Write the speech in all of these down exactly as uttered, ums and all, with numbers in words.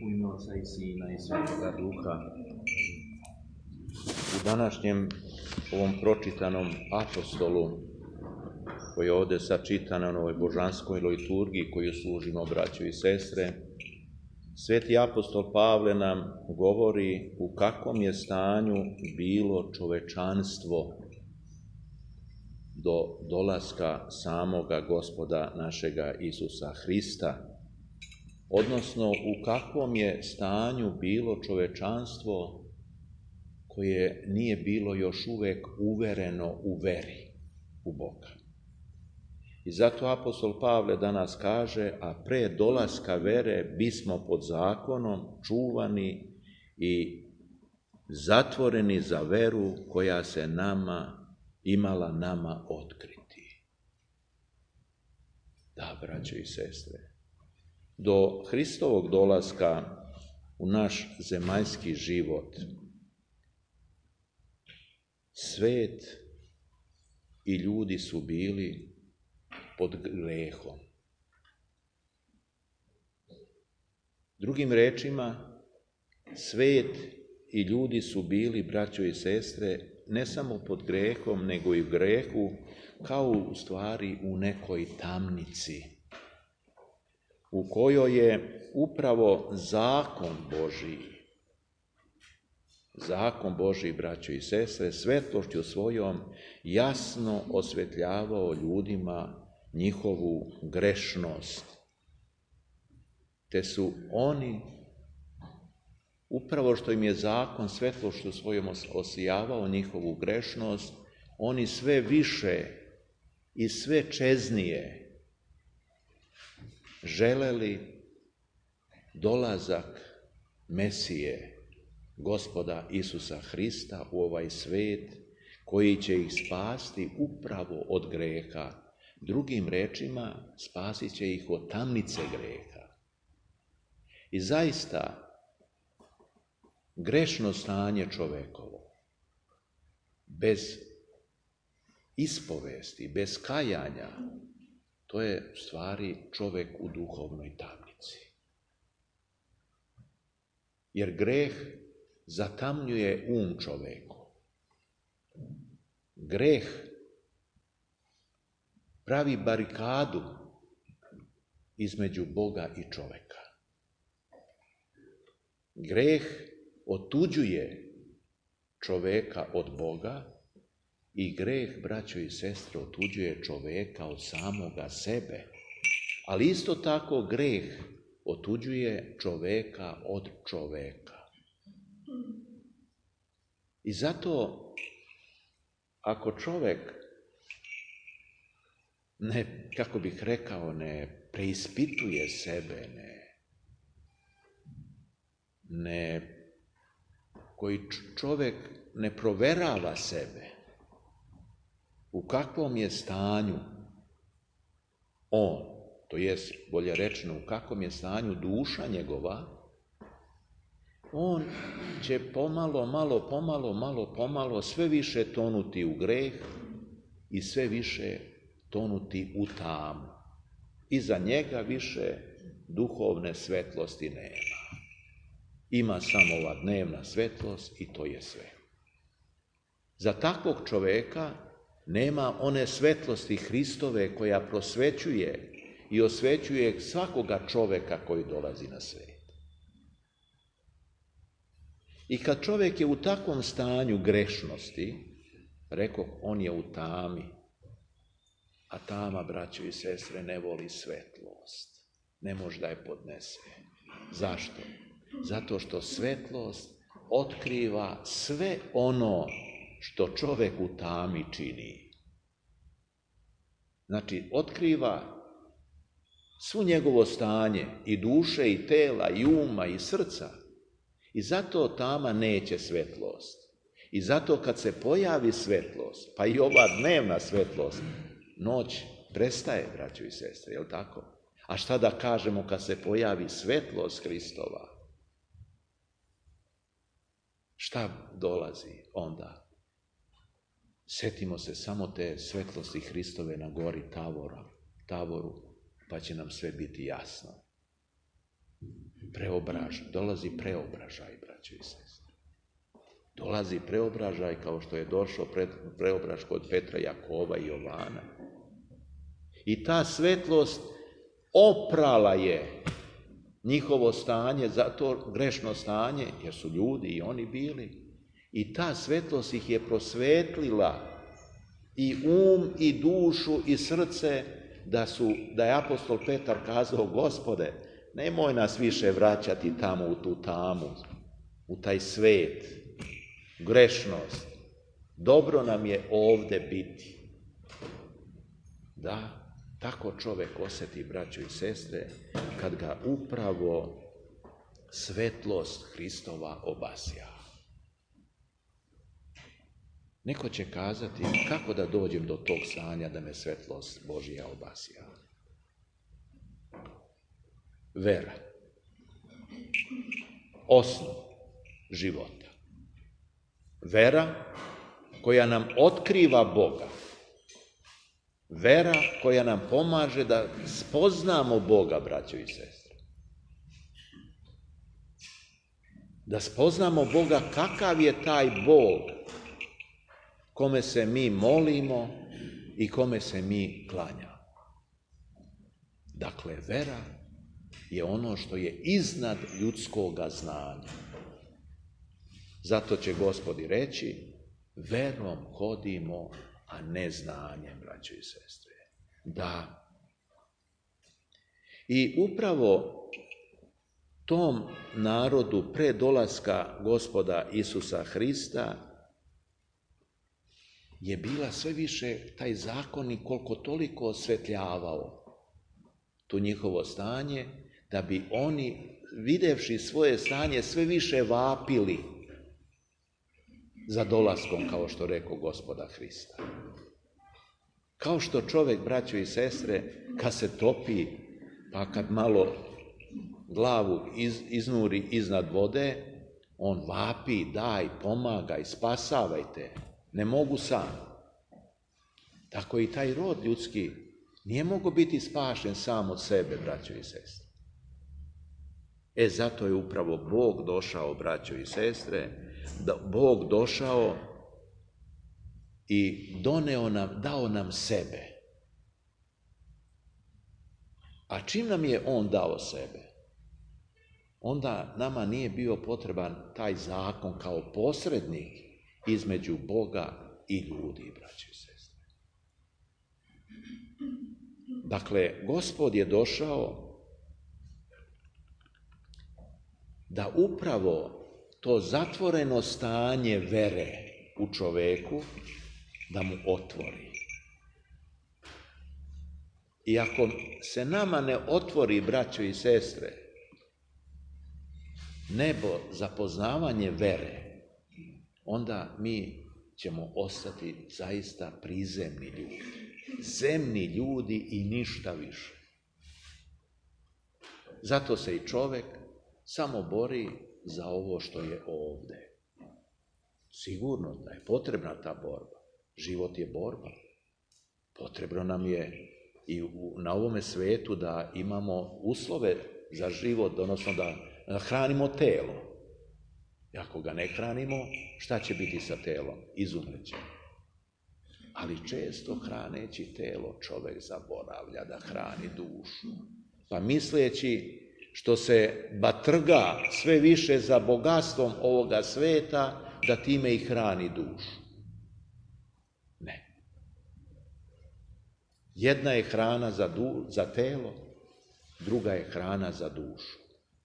U ime Oca i Sina i Svetoga Duha. U današnjem ovom pročitanom apostolu, koji je ovdje sačitana na ovoj božanskoj liturgiji koju služimo, braćo i sestre, sveti apostol Pavle nam govori u kakvom je stanju bilo čovečanstvo do dolaska samoga Gospoda našega Isusa Hrista, odnosno u kakvom je stanju bilo čovečanstvo koje nije bilo još uvek uvereno u veri u Boga. I zato apostol Pavle danas kaže, a pre dolaska vere bismo pod zakonom čuvani i zatvoreni za veru koja se nama imala nama otkriti. Da, braćo i sestre, do Hristovog dolaska u naš zemaljski život svet i ljudi su bili pod grehom. Drugim rečima, svet i ljudi su bili, braćo i sestre, ne samo pod grehom, nego i u grehu, kao u stvari u nekoj tamnici, u kojoj je upravo zakon Božiji, zakon Božiji, braćo i sestre, svetlošću svojom jasno osvetljavao ljudima njihovu grešnost. Te su oni, upravo što im je zakon svetlošću svojom osijavao njihovu grešnost, oni sve više i sve čeznije želeli dolazak Mesije, Gospoda Isusa Hrista u ovaj svet, koji će ih spasti upravo od greha. Drugim rečima, spasit će ih od tamnice greha. I zaista, grešno stanje čovekovo, bez ispovesti, bez kajanja, to je u stvari čovek u duhovnoj tamnici. Jer greh zatamnjuje um čoveku. Greh pravi barikadu između Boga i čoveka. Greh otuđuje čoveka od Boga i greh, braćo i sestre, otuđuje čoveka od samoga sebe. Ali isto tako greh otuđuje čoveka od čoveka. I zato, ako čovek ne, kako bih rekao, ne preispituje sebe, ne, ne, koji čovek ne proverava sebe, u kakvom je stanju on, to jest, bolje rečeno, u kakvom je stanju duša njegova, on će pomalo, malo, pomalo, malo, pomalo sve više tonuti u greh i sve više tonuti u tamu. I za njega više duhovne svetlosti nema. Ima samo ova dnevna svetlost i to je sve. Za takvog čoveka nema one svetlosti Hristove koja prosvećuje i osvećuje svakoga čoveka koji dolazi na svet. I kad čovjek je u takvom stanju grešnosti, rekoh, on je u tami, a tama, braćo i sestre, ne voli svetlost, ne može da je podnese. Zašto? Zato što svetlost otkriva sve ono što čovjek u tami čini. Znači, otkriva svu njegovo stanje i duše, i tela, i uma, i srca. I zato tama neće svetlost. I zato kad se pojavi svetlost, pa i ova dnevna svetlost, noć prestaje, braćo i sestre, je li tako? A šta da kažemo kad se pojavi svetlost Hristova? Šta dolazi onda? Sjetimo se samo te svetlosti Hristove na gori Tavora, Tavoru, pa će nam sve biti jasno. preobraž, dolazi preobražaj, braćo i sestre. Dolazi preobražaj kao što je došao preobraž kod Petra, Jakova i Jovana. I ta svetlost oprala je njihovo stanje, zato grešno stanje, jer su ljudi i oni bili. I ta svetlost ih je prosvetlila i um, i dušu, i srce, da, su, da je apostol Petar kazao: Gospode, nemoj nas više vraćati tamo u tu tamu, u taj svet, grešnost. Dobro nam je ovde biti. Da, tako čovek osjeti, braćo i sestre, kad ga upravo svetlost Hristova obasja. Neko će kazati: kako da dođem do tog stanja da me svetlost Božja obasja? Vera. Osnov života. Vera koja nam otkriva Boga. Vera koja nam pomaže da spoznamo Boga, braćo i sestre. Da spoznamo Boga, kakav je taj Bog kome se mi molimo i kome se mi klanjamo. Dakle, vera je ono što je iznad ljudskoga znanja. Zato će Gospod i reći: verom hodimo, a ne znanjem, braćo i sestre. Da. I upravo tom narodu pre dolaska Gospoda Isusa Hrista je bila sve više taj zakonik koliko toliko osvetljavao to njihovo stanje, da bi oni, videvši svoje stanje, sve više vapili za dolaskom, kao što rekao Gospoda Hrista. Kao što čovjek, braćo i sestre, kad se topi, pa kad malo glavu iz, iznuri iznad vode, on vapi: daj, pomagaj, spasavajte, ne mogu sam. Tako i taj rod ljudski nije mogao biti spašen sam od sebe, braćo i sestre. E, zato je upravo Bog došao, braćo i sestre, da Bog došao i doneo nam, dao nam sebe. A čim nam je On dao sebe, onda nama nije bio potreban taj zakon kao posrednik između Boga i ljudi, braćo i sestre. Dakle, Gospod je došao da upravo to zatvoreno stanje vere u čoveku da mu otvori. I ako se nama ne otvori, braćo i sestre, nebo za poznavanje vere, onda mi ćemo ostati zaista prizemni ljudi. Zemni ljudi i ništa više. Zato se i čovek samo bori za ovo što je ovde. Sigurno da je potrebna ta borba. Život je borba. Potrebno nam je i u, na ovome svetu da imamo uslove za život, odnosno da hranimo telo. I ako ga ne hranimo, šta će biti sa telom? Izumreće. Ali često hraneći telo čovek zaboravlja da hrani dušu. Pa misleći što se batrga sve više za bogatstvom ovoga sveta, da time i hrani dušu. Ne. Jedna je hrana za, du, za telo, druga je hrana za dušu.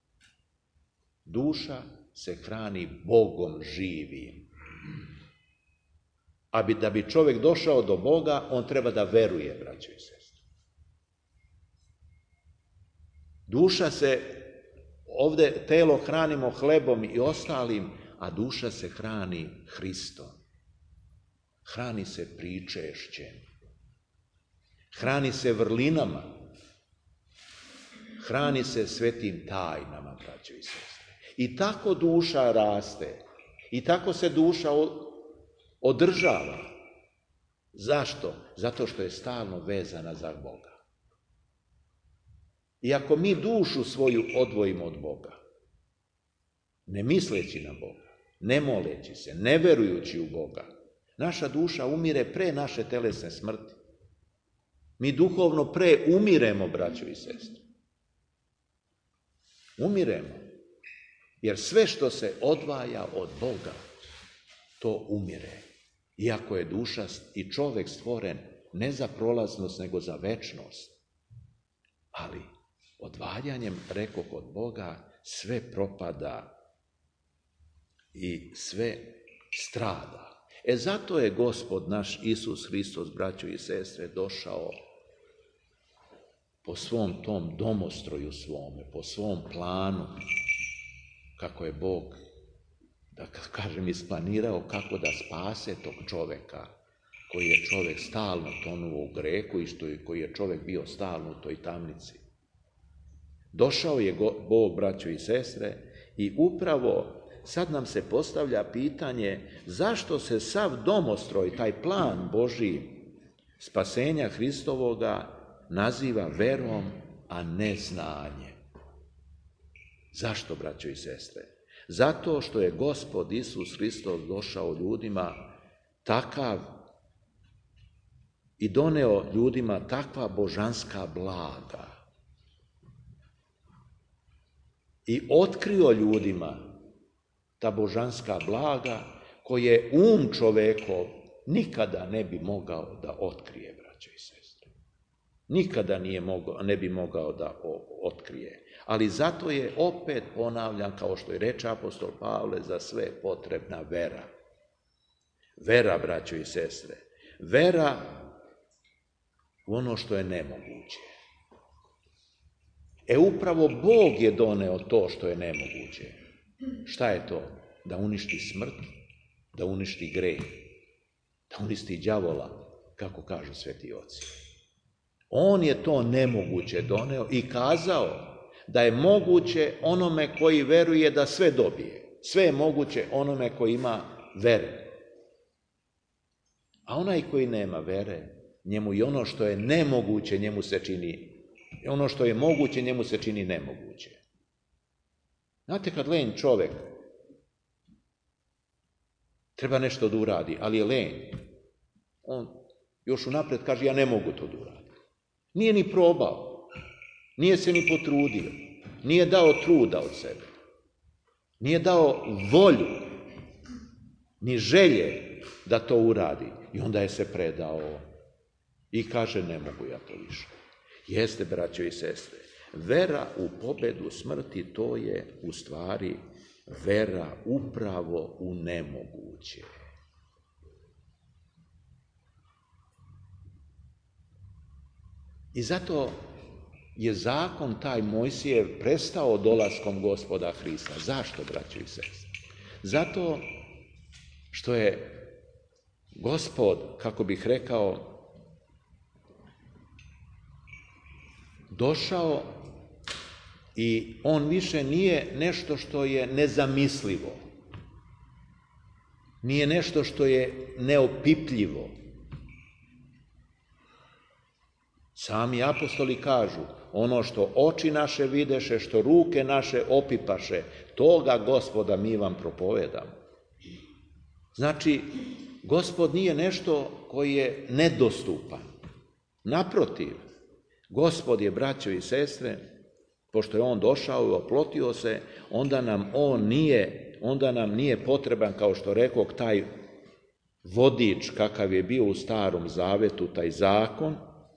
Duša se hrani Bogom živim. A bi, da bi čovjek došao do Boga, on treba da veruje, braćo i sestre. Duša se, ovdje telo hranimo hlebom i ostalim, a duša se hrani Hristom. Hrani se pričešćem. Hrani se vrlinama. Hrani se svetim tajnama, braćo i sestre. I tako duša raste. I tako se duša održava. Zašto? Zato što je stalno vezana za Boga. I ako mi dušu svoju odvojimo od Boga, ne misleći na Boga, ne moleći se, ne verujući u Boga, naša duša umire pre naše telesne smrti. Mi duhovno pre umiremo, braćo i sestre. Umiremo. Jer sve što se odvaja od Boga, to umire. Iako je duša i čovek stvoren ne za prolaznost, nego za večnost. Ali odvajanjem, rekoh, od Boga, sve propada i sve strada. E zato je Gospod naš Isus Hristos, braćo i sestre, došao po svom tom domostroju svome, po svom planu, kako je Bog, da kažem, isplanirao kako da spase tog čoveka, koji je čovek stalno tonuo u grehu i što je, koji je čovek bio stalno u toj tamnici. Došao je Bog, braćo i sestre, i upravo sad nam se postavlja pitanje zašto se sav domostroj, taj plan Božji spasenja Hristovoga naziva verom, a ne znanjem. Zašto, braćo i sestre? Zato što je Gospod Isus Hristos došao ljudima takav i doneo ljudima takva božanska blaga i otkrio ljudima ta božanska blaga koje um čovekov nikada ne bi mogao da otkrije, braćo i sestre. Nikada nije mogao, ne bi mogao da otkrije. Ali zato je, opet ponavljam, kao što je reče apostol Pavle, za sve potrebna vera. Vera, braćo i sestre. Vera u ono što je nemoguće. E upravo Bog je doneo to što je nemoguće. Šta je to? Da uništi smrt, da uništi greh, da uništi đavola, kako kažu sveti oci. On je to nemoguće doneo i kazao da je moguće onome koji veruje da sve dobije. Sve je moguće onome koji ima vere. A onaj koji nema vere, njemu i ono što je nemoguće, njemu se čini, ono što je moguće, njemu se čini nemoguće. Znate, kad lenj čovek treba nešto da uradi, ali je lenj, on još unapred kaže, ja ne mogu to da uradim. Nije ni probao, nije se ni potrudio, nije dao truda od sebe, nije dao volju, ni želje da to uradi. I onda je se predao i kaže, ne mogu ja to više. Jeste, braćo i sestre, vera u pobedu smrti, to je u stvari vera upravo u nemoguće. I zato je zakon taj Mojsijev prestao dolaskom Gospoda Hrista. Zašto, braćo i sestre? Zato što je Gospod, kako bih rekao, došao i on više nije nešto što je nezamislivo. Nije nešto što je neopipljivo. Sami apostoli kažu, ono što oči naše videše, što ruke naše opipaše, toga Gospoda mi vam propovedamo. Znači, Gospod nije nešto koji je nedostupan. Naprotiv, Gospod je, braćo i sestre, pošto je on došao i oplotio se, onda nam on nije, onda nam nije potreban, kao što rekao, taj vodič kakav je bio u Starom Zavetu, taj zakon,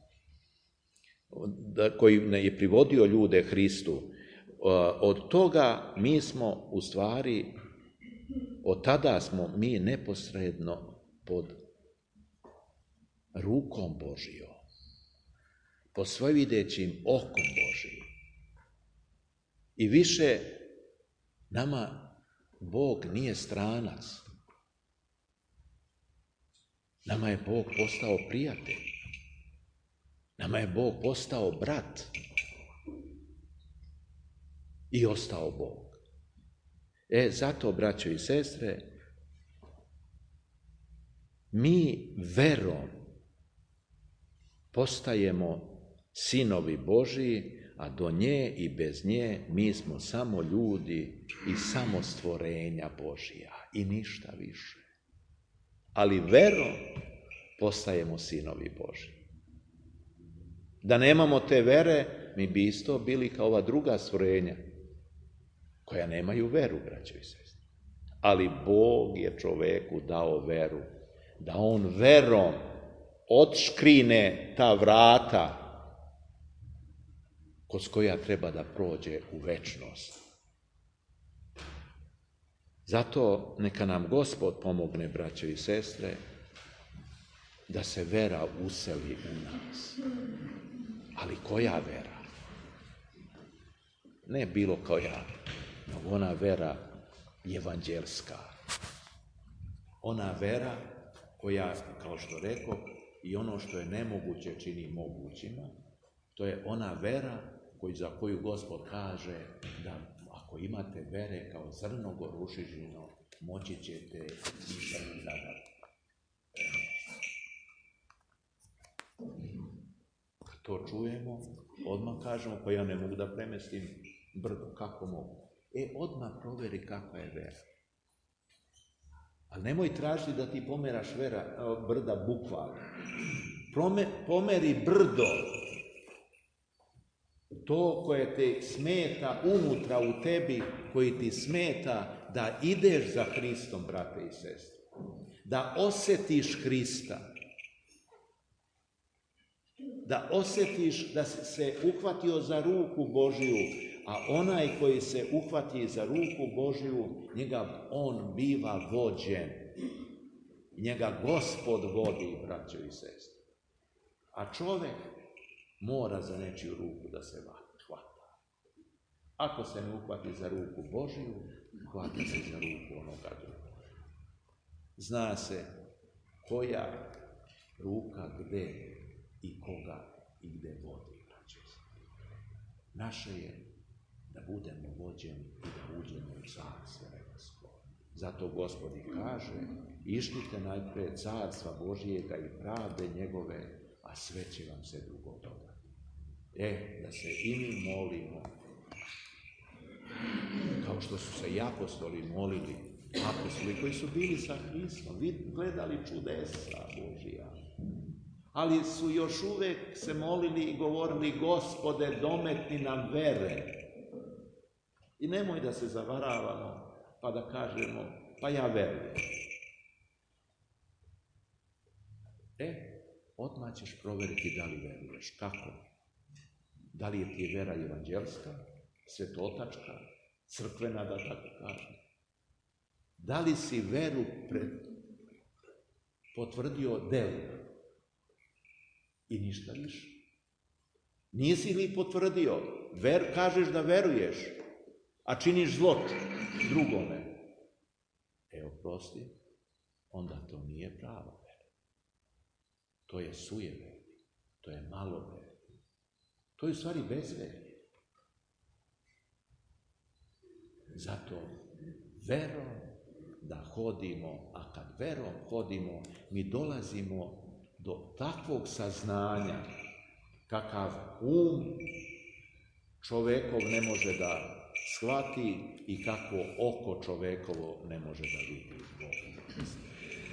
koji je privodio ljude Hristu. Od toga mi smo u stvari, od tada smo mi neposredno pod rukom Božijom, pod svevidećim okom Božijim. I više nama Bog nije stranac. Nama je Bog postao prijatelj. Nama je Bog postao brat i ostao Bog. E, zato, braćo i sestre, mi verom postajemo sinovi Božiji, a do nje i bez nje mi smo samo ljudi i samo stvorenja Božija i ništa više. Ali verom postajemo sinovi Božji. Da nemamo te vere, mi bi isto bili kao ova druga stvorenja, koja nemaju veru, braćo i sestre. Ali Bog je čoveku dao veru, da on verom odškrine ta vrata kroz koja treba da prođe u večnost. Zato neka nam Gospod pomogne, braćo i sestre, da se vera useli u nas. Ali koja vera? Ne bilo koja, nego ona vera evanđelska. Ona vera koja, kao što rekao, i ono što je nemoguće čini mogućima, to je ona vera koji, za koju Gospod kaže da ako imate vere kao zrno gorušižino, moći ćete i ženi zadati. Kad to čujemo, odmah kažemo, pa ja ne mogu da premestim brdo, kako mogu? E, odmah proveri kakva je vera. Ali nemoj tražiti da ti pomeraš vera, brda bukvalno. Prome, pomeri brdo, to koje te smeta unutra u tebi, koji ti smeta da ideš za Hristom, brate i sestre. Da osjetiš Hrista. Da osjetiš da si se uhvatio za ruku Božiju, a onaj koji se uhvati za ruku Božiju, njega on biva vođen. Njega Gospod vodi, braćo i sestre. A čovjek mora za nečiju ruku da se hvata. Ako se ne uhvati za ruku Božiju, hvati se za ruku onoga drugog. Zna se koja ruka gde i koga i gde vodi, braćo i sestre. Naše je da budemo vođeni i da uđemo u carstvo nebesko. Zato Gospod i kaže, ištite najpre carstva Božijega i pravde njegove, a sve će vam se drugo dodati. E, da se i mi molimo, kao što su se i apostoli molili, apostoli koji su bili sa Hristom, gledali čudesa Božija, ali su još uvek se molili i govorili, Gospode, dometni nam vere. I nemoj da se zavaravamo, pa da kažemo, pa ja verujem. E, odmah ćeš provjeriti da li veruješ. Kako? Da li je ti vera evanđelska, svetotačka, crkvena, da tako kažem? Da li si veru pred... potvrdio delima? I ništa više. Nisi li potvrdio? Ver, kažeš da veruješ, a činiš zlot drugome. Evo, prosti, onda to nije prava vera. To je sujeverje, to je maloverje. To je u stvari bezverje. Zato verom da hodimo, a kad verom hodimo, mi dolazimo do takvog saznanja kakav um čovekov ne može da shvati i kako oko čovekovo ne može da vidi Boga.